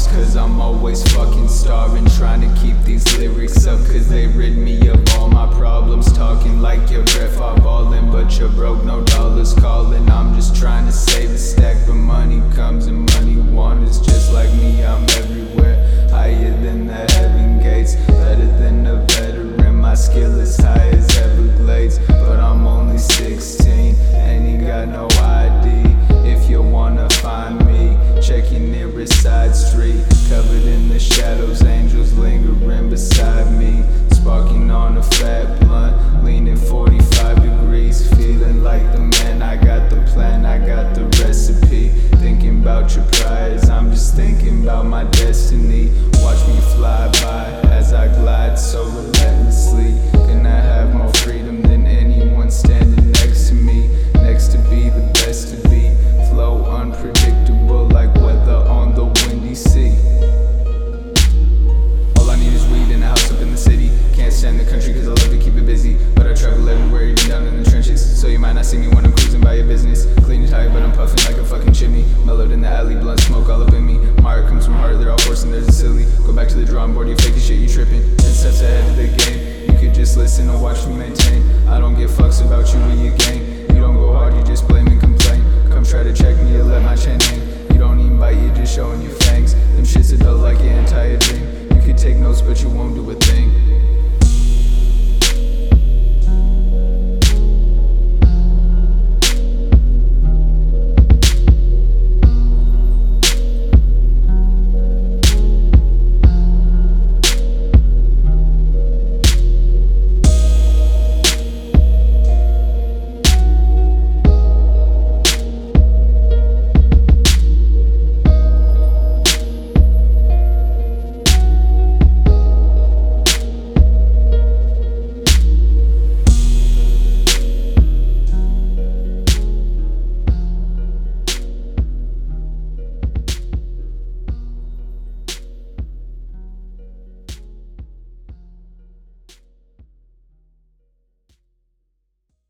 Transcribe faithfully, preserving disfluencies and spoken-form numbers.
bars, cause I'm always fucking starving. Trying to keep these lyrics up, cause they rid me of all my problems. Talking like your grandpa ballin', but you're broke, no dollars calling. I'm just trying to save a stack, but money comes and money wanders. Just like me, I'm everywhere, higher than the heaven gates. Better than a veteran, my skill is high as Everglades. But I'm only sixteen, and you got no I D. If you wanna find me, check your nearest side street. Covered in the shadows, angels linger.